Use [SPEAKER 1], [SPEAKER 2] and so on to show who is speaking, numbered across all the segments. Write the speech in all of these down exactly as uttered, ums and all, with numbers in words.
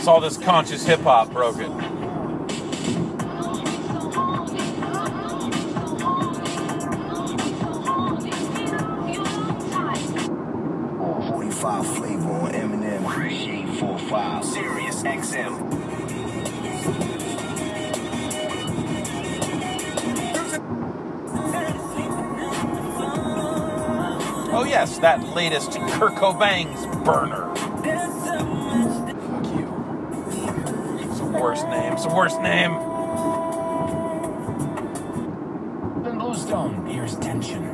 [SPEAKER 1] It's all this conscious hip-hop broke it.
[SPEAKER 2] forty-five flavor on Eminem. Shade forty-five. Sirius X M.
[SPEAKER 1] Oh yes, that latest Kurt Cobain's Burner. Fuck you. It's the worst name. It's the worst name.
[SPEAKER 3] The Bluestone, here's tension.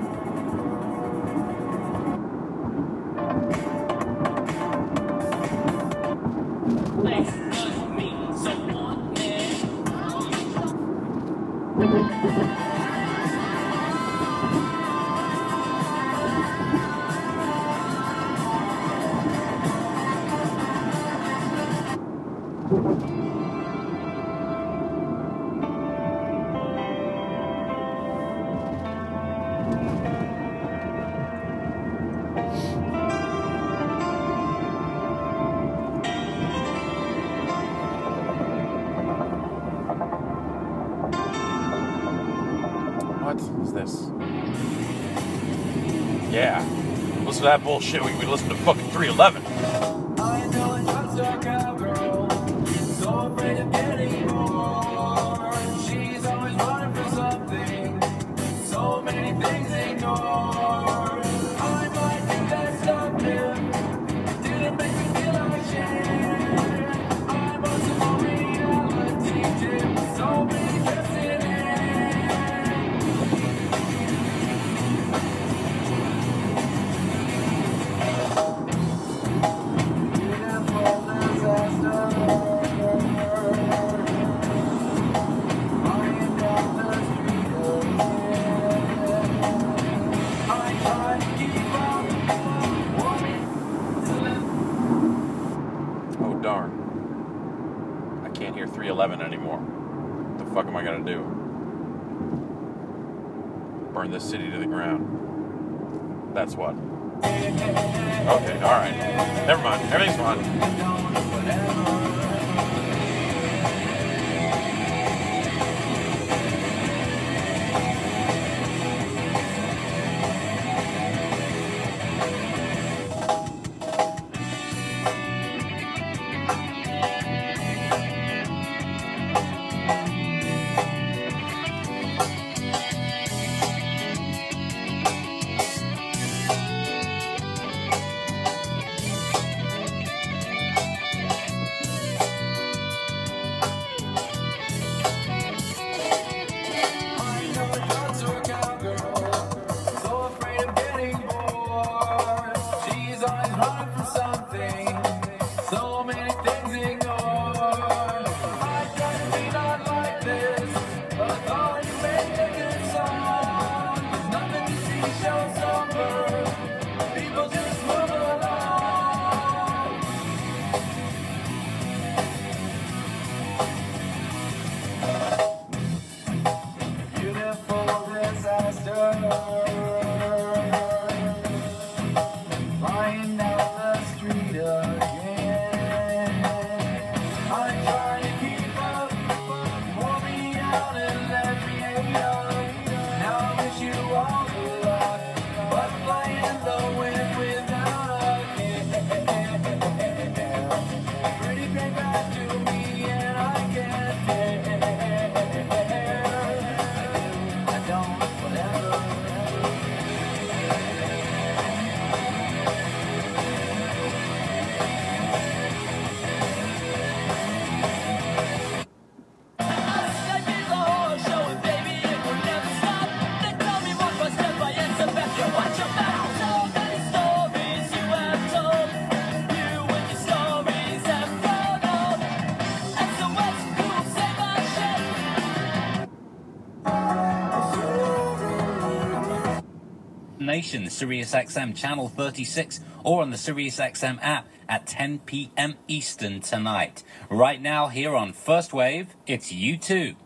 [SPEAKER 1] What is this? Yeah. Listen to that bullshit. We could listen to fucking three eleven.
[SPEAKER 4] I know it's a stuck out girl, so afraid of getting more. She's always running for something, so many things ignored. I might do that stuff here, didn't make me feel like shit. I must have more reality tip, so many trips in it.
[SPEAKER 1] Oh darn. I can't hear three eleven anymore. What the fuck am I gonna do? Burn this city to the ground. That's what. Okay, alright. Never mind. Everything's fine. Flying down the street again. I'm trying to keep up, wore me out and let me up. Now I wish you all the luck, but flying low wind without a care. Pretty big back to me and I can't care. I don't, whatever.
[SPEAKER 5] Nation, SiriusXM channel thirty-six, or on the SiriusXM app at ten p m Eastern tonight. Right now, here on First Wave, it's U two.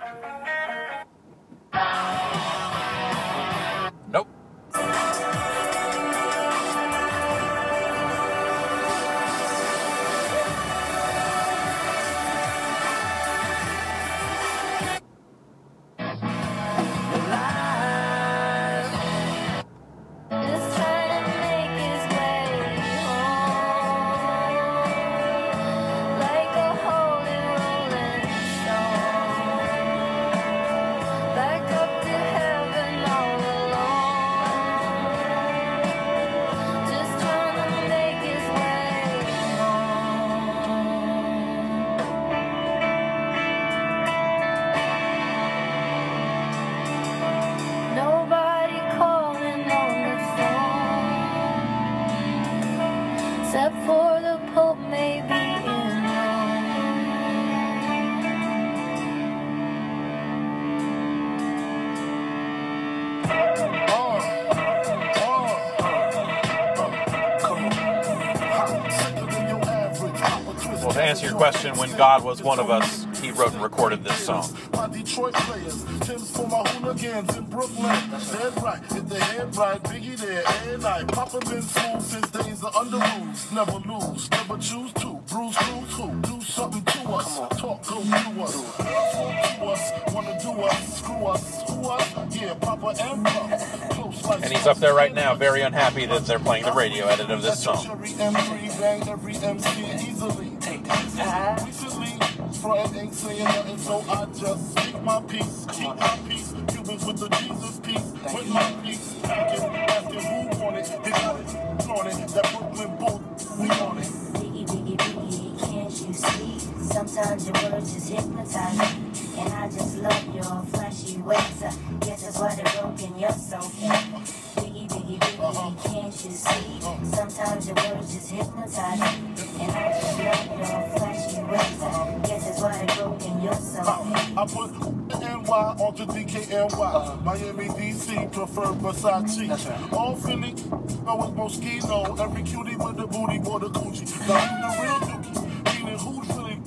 [SPEAKER 1] Nope.
[SPEAKER 6] to answer your question, when God was one of us, he wrote and recorded this song.
[SPEAKER 7] My Detroit players, Tim's for my hooligans in Brooklyn. Dead right, hit the head right, Biggie there, and I. Papa been smooth since days of under rules. Never lose, never choose to. Bruise, cruise, who? Do something to us. Talk, go to us. Talk to us, wanna do us, screw us, who us? Yeah, Papa and Papa. Close like
[SPEAKER 6] And he's up there right now, very unhappy that they're playing the radio edit of this song.
[SPEAKER 7] Every M three bang every M C easily. Take that. Recently, Fred ain't saying nothing, so I just speak my peace. Keep my peace. Cubans with the Jesus peace. With my peace. Packing, asking who want it. They got it. On it. That Brooklyn bull. We on it.
[SPEAKER 8] Biggie, biggie, biggie, can't you see? Sometimes your words just hypnotize me. And I just love your flashy ways. I guess that's why they're broken. You're so fake. Biggie, biggie, biggie, can't you see? Sometimes your words just hypnotize me. And I just love your flashy ways. I guess that's why they're broken. You're so fake.
[SPEAKER 7] I put N Y onto D K N Y. Miami, D C, prefer Versace. All Philly, know it's Moschino. Every cutie with the booty, boy, the coochie. Now, who's the real dookie? Meaning, who's really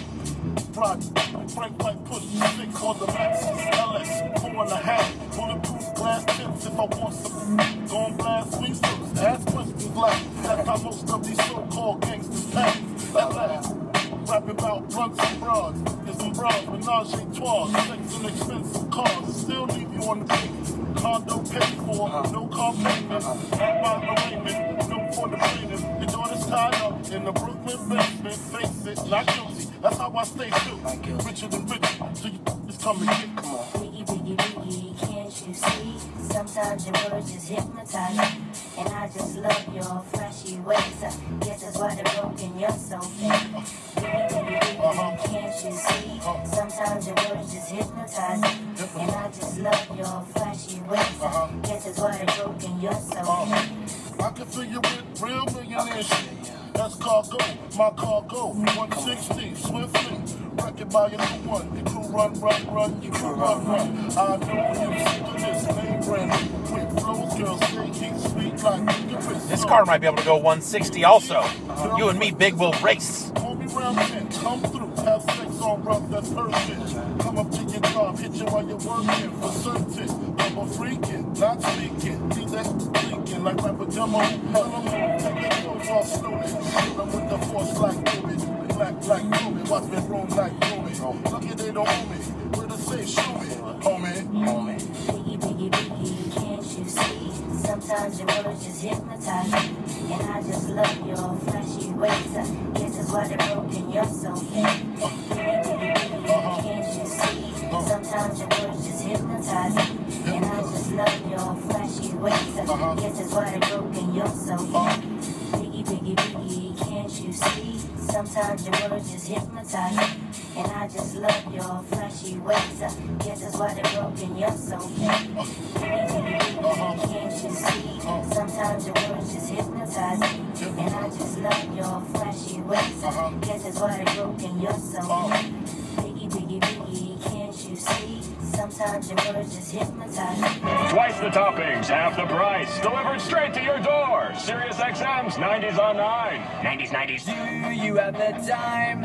[SPEAKER 7] Pride, Frank White push, six on the Lexus, L S, four and a half, bulletproof glass tips if I want some. Gon' blast sweet suits, ask questions like, that's how most of these so-called gangsters pass. That last, rapping about blunts and broads, and some broads, menage a trois, sex and expensive cars, still leave you on the beat. Condo paid for, no car payment, my arraignment, no for the plaintiff. Your daughter's tied up in the Brooklyn basement, face it, not guilty. That's how I stay true. Richer than rich, so you just come and get. Come on.
[SPEAKER 8] Biggie, biggie, biggie, can't you see? Sometimes your words just hypnotize me. And I just love your flashy ways. I guess that's why they're broken. You're so fake. Biggie, biggie, biggie, can't you see? Sometimes your words just hypnotize me. And I just love your flashy ways. I guess that's why they're broken. You're so fake.
[SPEAKER 7] I can fill you with real millionaire shit. That's cargo, my cargo, one sixty, swiftly. Wreck it by your new one. Your crew run, run, run, your crew run, run. I know you sick of this name brand. Quick flows, girls say he's sweet like
[SPEAKER 6] This car might be able to go one sixty also. You and me, Big, will race.
[SPEAKER 7] Call me round ten, come through, have sex on rough, that's perfect. Come up to your job, hit you while you're working for certain. Double freaking, not speaking. See that blinking like rapper demo. Hell, I'm take your clothes off slowly. I'm with the force like COVID. Black like COVID, watch me roll like COVID. Look at they don't own me. Where to say, show me, homie. Homie.
[SPEAKER 8] Biggie, biggie, biggie, can't you see? Sometimes your words just hypnotize me. And I just love your flashy ways. I guess that's why they're broken. You're so fake. Biggie, biggie, biggie, can't you see? Sometimes your words just hypnotize me. And I just love your flashy ways. I guess that's why they're broken. You're so fake. Biggie, biggie, biggie, can't you see? Sometimes your words just hypnotize me. And I just love your flashy ways. I guess that's why they're broken. You're so fake. Biggie, biggie, biggie, can't you see? Sometimes your words just hypnotize me. And I just love your flashy ways. I guess that's why they're broken. You're so fake. Biggie, biggie, biggie, can't you see? Sometimes your words just hypnotize me.
[SPEAKER 9] Twice the toppings, half the price. Delivered straight to your door. Sirius X M's nineties on nine. nineties, nineties.
[SPEAKER 4] Do you have the time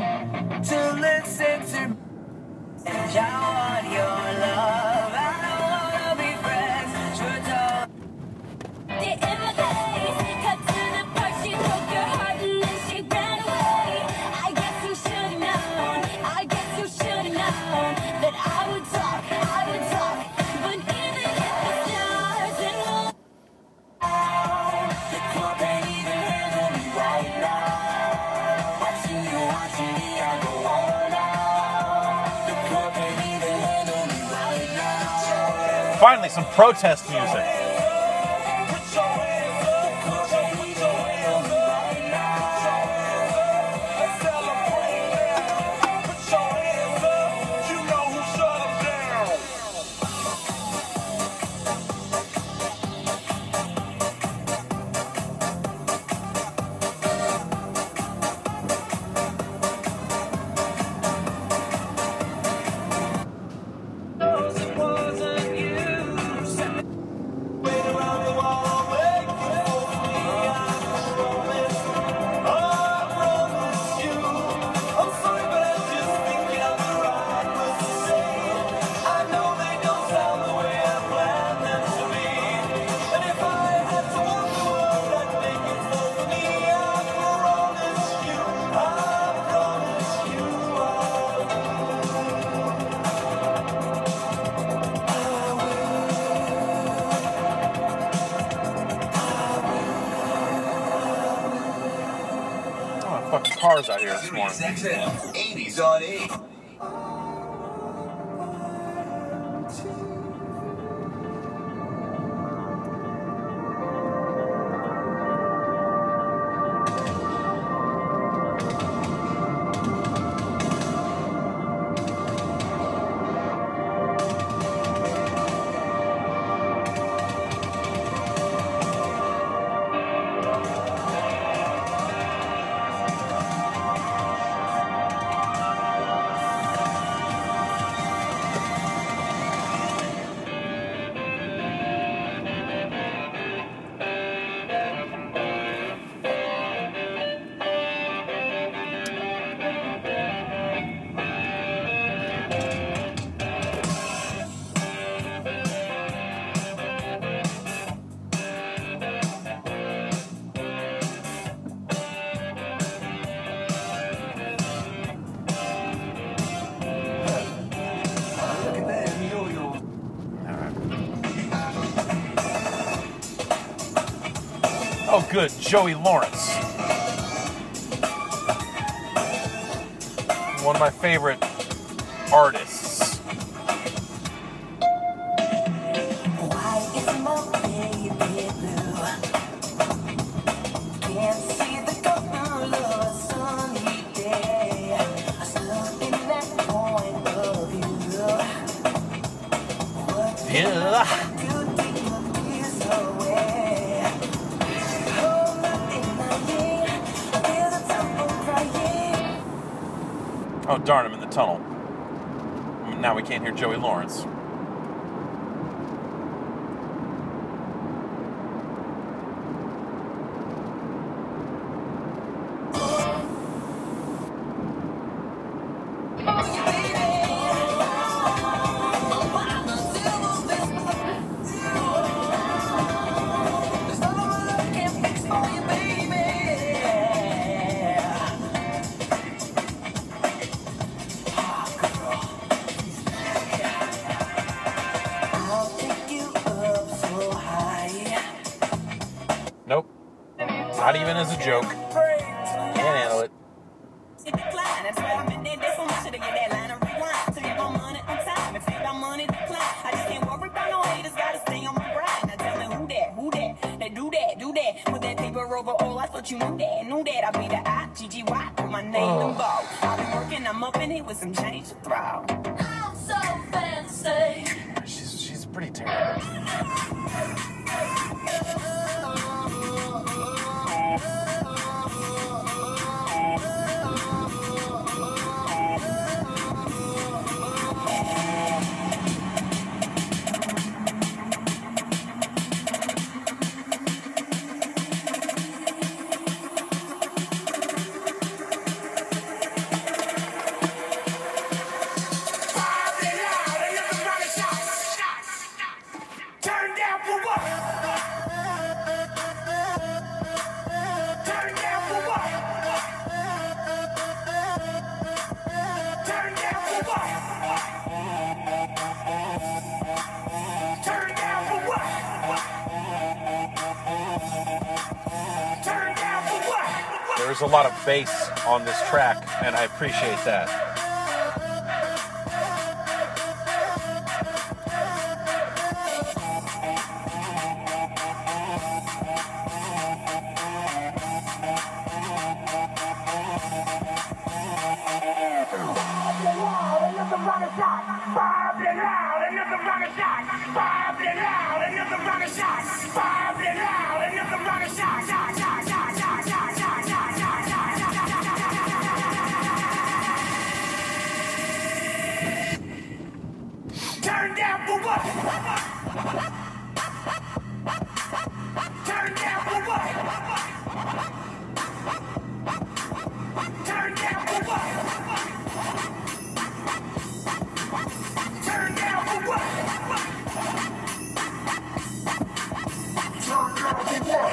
[SPEAKER 4] to listen to and I want your love? I don't wanna be friends. Sure talk.
[SPEAKER 10] Get in my face, cut to the part, she broke your heart and then she ran away. I guess you should've known, I guess you should've known that I would talk, I would talk, but even if the stars and moon,
[SPEAKER 4] The club ain't even handle me right now. Watching you, watching me, I go all out. The club ain't even handle me right now.
[SPEAKER 6] Finally, some protest music. cars out here this morning.
[SPEAKER 2] Sirius X M, eighties on eight.
[SPEAKER 6] Oh, good. Joey Lawrence. One of my favorite artists.
[SPEAKER 1] Why is my baby blue? Can't see the color of a sunny day. I stood in that point of view. What
[SPEAKER 6] Yeah.
[SPEAKER 1] could take my fears away? Oh, look in my ear. I feel the temple crying.
[SPEAKER 6] Oh, darn, I'm in the tunnel. Now we can't hear Joey Lawrence. Nope. Not even as a joke. Can't handle it.
[SPEAKER 1] You knew that, knew that I be the I G G Y, put my name in bold. I've been working, I'm up in it with some change to throw. I'm so fancy.
[SPEAKER 6] She's she's pretty terrible.
[SPEAKER 1] Turn down for what? Turn down for what? Turn down for what? Turn down for what? Turn down for what?
[SPEAKER 6] There's a lot of bass on this track, and I appreciate that.
[SPEAKER 1] Turn down for what? Turn down for what? Turn down for what? Turn down for what? Turn down for what?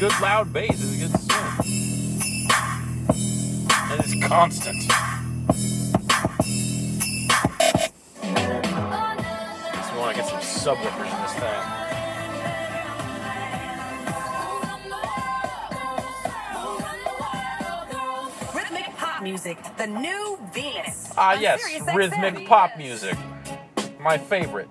[SPEAKER 6] good loud bass. It's a good swing. And it's constant. So we want to get some subwoofers in this thing.
[SPEAKER 11] Rhythmic pop music, the new Venus.
[SPEAKER 6] Ah,
[SPEAKER 11] On
[SPEAKER 6] yes,
[SPEAKER 11] Sirius X M.
[SPEAKER 6] rhythmic pop music. My favorite.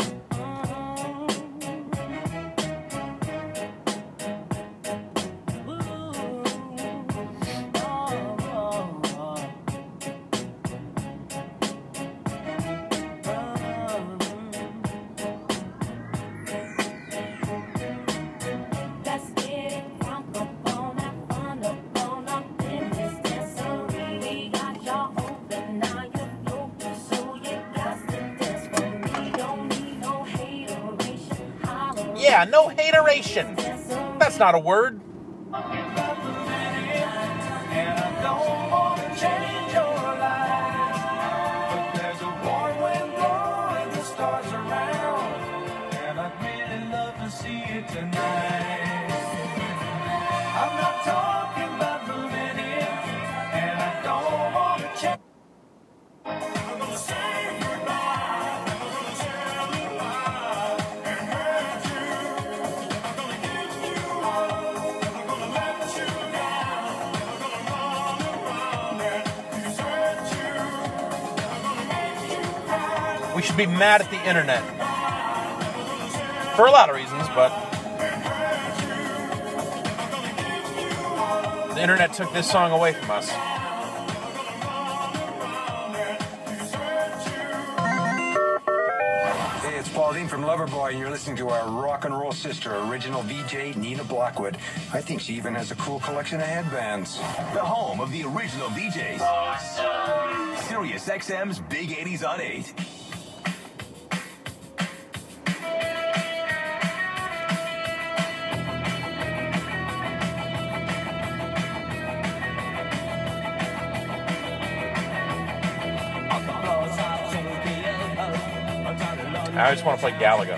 [SPEAKER 8] Let's get it crunk up on that fun up on up in this dancery. We got y'all open, now you're open, so you got to dance for me. Don't need no hateration, holler.
[SPEAKER 6] Yeah, no hateration. That's not a word.
[SPEAKER 4] And I don't want to change your life, but there's a warm wind blowing the stars around, and I'd really love to see it tonight. I'm not talking about moving in, and I don't want to change. I'm gonna say goodbye. I'm gonna tell you why. And hurt you. I'm gonna give you all. I'm gonna let you down. I'm gonna run around and desert you. I'm gonna make you cry.
[SPEAKER 6] We should be mad at the internet. For a lot of reasons, but the internet took this song away from us.
[SPEAKER 12] Hey, it's Paul Dean from Loverboy, and you're listening to our rock and roll sister, original V J Nina Blackwood. I think she even has a cool collection of headbands.
[SPEAKER 2] The home of the original V Js. Sirius X M's Big eighties on eight.
[SPEAKER 6] I just want to play Galaga.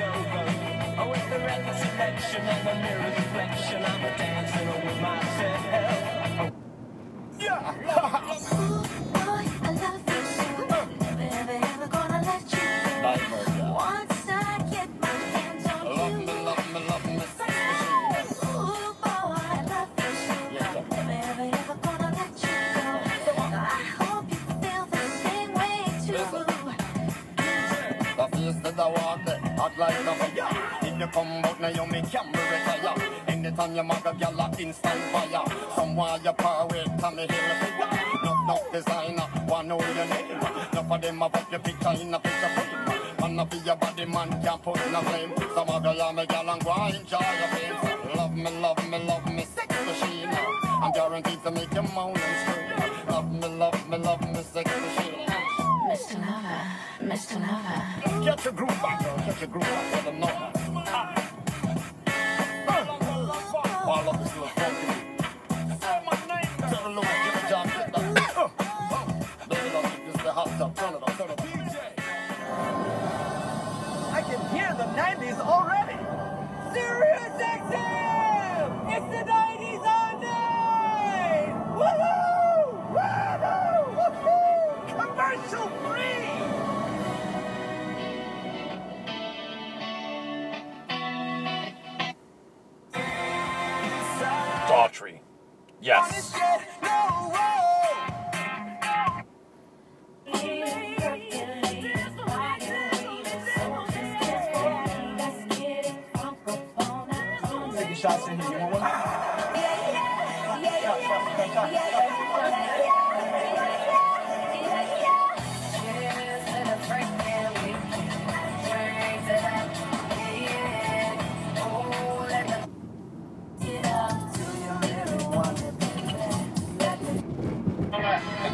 [SPEAKER 1] If you come out now, you make camera retire. Anytime you mag a gal a instant fire. Somewhere you par with Tommy Hill. Knock knock designer, one know your name. Enough of them a put your picture in a picture frame. Man up your body, man can't put in a flame. Some of you make gal and go enjoy your fame. Love me, love me, love me, sex machine. I'm guaranteed to make you moan and scream. Love me, love me, love me, sex machine.
[SPEAKER 8] Mister Lover, Mister Lover.
[SPEAKER 1] Get your groove back, girl. Get your groove back. Let them know. Ah. Oh, I love this little funky. Say my name. Tell the Lord, Jimmy John, get that. Uh, uh. Baby, don't think this is the hot tub. Turn it up, turn it up. D J.
[SPEAKER 4] I can hear the nineties already. Sirius X M! It's the nineties on nine! Woohoo! Woohoo! Woohoo! Commercial free!
[SPEAKER 6] Daughtry. Yes.
[SPEAKER 4] Take your shots in here. You want one?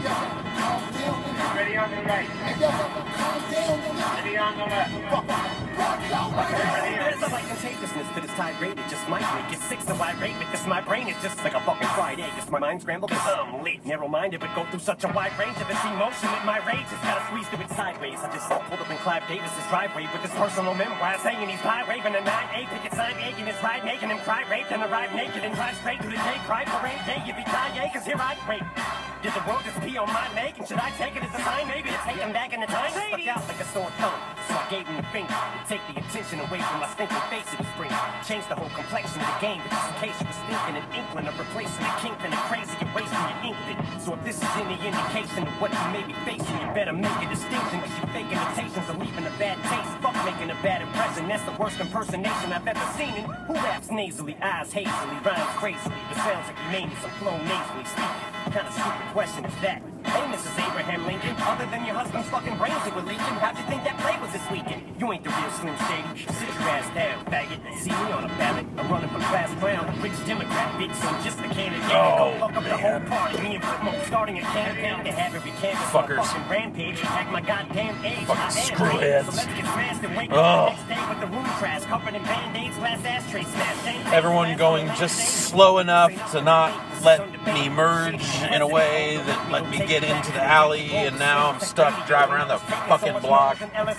[SPEAKER 1] Ready on the right. Ready on the left.
[SPEAKER 13] There's a like contagiousness to this tirade. It just might make it sick, so I rate it. This my brain is just like a fucking fried egg. It's my mind scrambled cause I'm late. Narrow-minded, but go through such a wide range of its emotion with my rage. It's gotta squeeze through it sideways. I just pulled up in Clive Davis's driveway with his personal memoirs saying he's pie raving a nine eight picket sign aching his ride, making him cry rape, then arrive naked and drive straight through the day. Cry parade day, you be Kanye, cause here I wait. Did the world just pee on my leg? And should I take it as a sign? Maybe to take him back in the time? Stuck out like a sore thumb. So I gave him the finger to take the attention away from my stinking face it was bringing. Changed the whole complexion of the game, but just in case you was thinking an inkling of replacing the kingpin and crazy, you're wasting your ink bit. So if this is any indication of what you may be facing, you better make a distinction, cause you fake imitations are leaving a bad taste. Fuck making a bad impression, that's the worst impersonation I've ever seen. And who raps nasally, eyes hazily, rhymes crazily, but sounds like you made me some flow nasally speaking. What kind of stupid question is that? Hey, Missus Abraham Lincoln, other than your husband's fucking brains that were leaking, how'd you think that play was this weekend? You ain't the real Slim Shady. Sit your ass down, faggot. See me on a ballot. I'm running for class clown, a rich Democrat bitch, so I'm just a candidate.
[SPEAKER 6] Oh,
[SPEAKER 13] go fuck up the whole party. Me and Flipmo starting a campaign to have every canvas
[SPEAKER 6] Fuckers.
[SPEAKER 13] on a fucking rampage. Attack my goddamn age.
[SPEAKER 6] Fucking
[SPEAKER 13] I am
[SPEAKER 6] screwheads.
[SPEAKER 13] So let's get smashed and wake
[SPEAKER 6] Oh.
[SPEAKER 13] up the next day with the room trash covered in band-aids, glass ashtray smashed.
[SPEAKER 6] Everyone going just slow enough to not let me merge in a way that let me get into the alley, and now I'm stuck driving around the fucking block.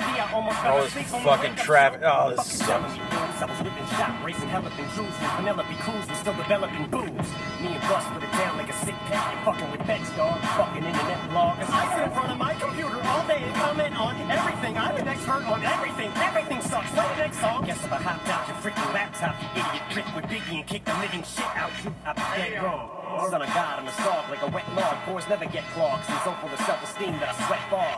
[SPEAKER 6] All this fucking traffic. Oh, this sucks.
[SPEAKER 13] I was whipping shot, racing Hellipin Drews, and Penelope Cruz was still developing booze. Me and Russ put it down like a sick pack, and fucking with Bex, dog, fucking internet bloggers. I sit in front of my computer all day and comment on everything. I'm an expert on everything. Everything sucks. Play the next song. Guess if I hopped out your freaking laptop, you idiot prick with Biggie and kicked the living shit out you, I'd be dead wrong. Son of God, I'm a sog like a wet log. Pores never get clogged, so so full of self-esteem that I sweat fog.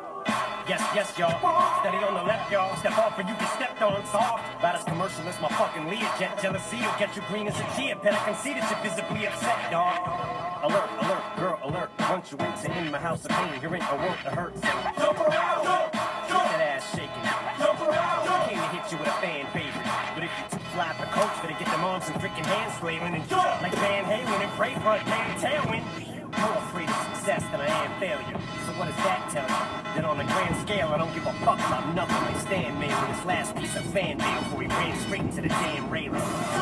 [SPEAKER 13] Yes, yes, y'all. Steady on the left, y'all. Step off or you get stepped on. Soft. About as commercial as my fucking Learjet. Jealousy will get you green as a chia pet. I can see that you're visibly upset, dog. Alert, alert, girl, alert. Once you enter in my house of pain, you're in a world to hurt. So jump around, keep that ass shaking. Jump around. Came to hit you with a fan favorite. But if you too fly for coach, better get them arms and freaking hands flailing and jump like Van Halen and pray for a damn tailwind. More afraid of success than I am failure. So what does that tell you? That on a grand scale, I don't give a fuck about nothing. Like Stan made with his last piece of fan mail before he ran straight into the damn railing.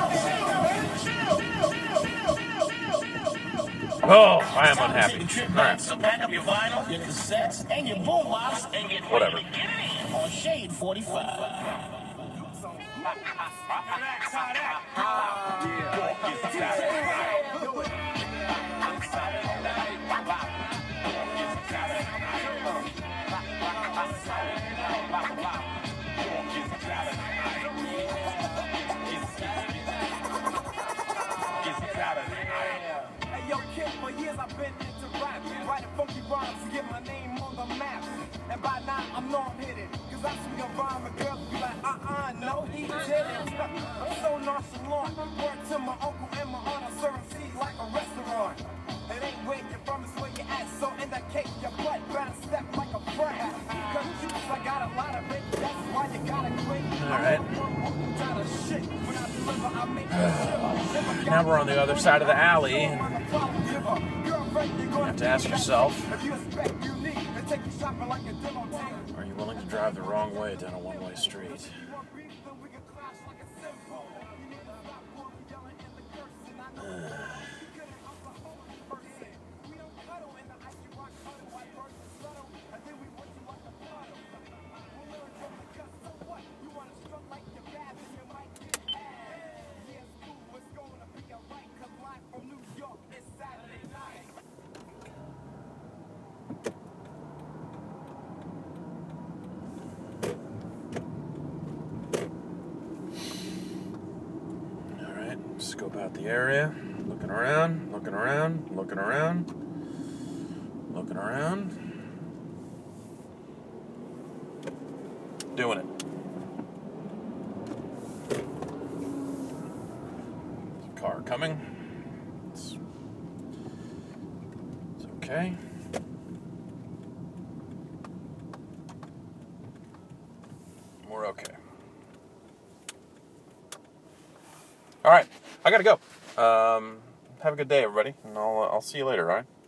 [SPEAKER 6] Oh, I am unhappy. Alright.
[SPEAKER 3] So pack up your vinyl, your cassettes, and your boombox, and get
[SPEAKER 6] Whatever.
[SPEAKER 3] ready to get it in on Shade forty-five.
[SPEAKER 4] Hey, yo, kid, for years I've been into rap, writing funky rhymes to get my name on the map. And by now I'm not hitting, cause I swing a rhyme and girls be like, uh-uh, no, he didn't. I'm so nonchalant, word to my uncle and my aunt, I serve seeds like a restaurant. It ain't where you're from, it's where you're at, so in that case, your butt better step like a friend. Cause juice, I got a lot of it, that's why you gotta quit.
[SPEAKER 6] Alright. Now we're on the other side of the alley, and you have to ask yourself, are you willing to drive the wrong way down a one-way street? Scope out the area, looking around, looking around, looking around, looking around. Doing it. There's a car coming. It's, it's okay. We're okay. All right. I gotta go. Um, have a good day, everybody, and I'll, uh, I'll see you later, all right?